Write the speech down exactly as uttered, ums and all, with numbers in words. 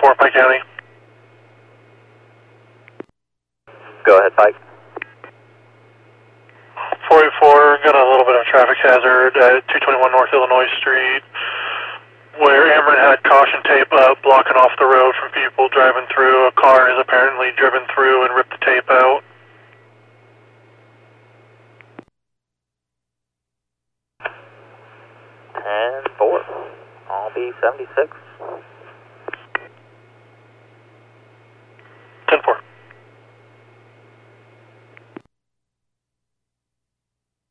four, Pike County. Go ahead, Pike. four eighty-four, got a little bit of traffic hazard at two twenty-one North Illinois Street, where Ameren had caution tape up, blocking off the road from people driving through. A car has apparently driven through and ripped the tape out. ten four, I'll be seventy-six.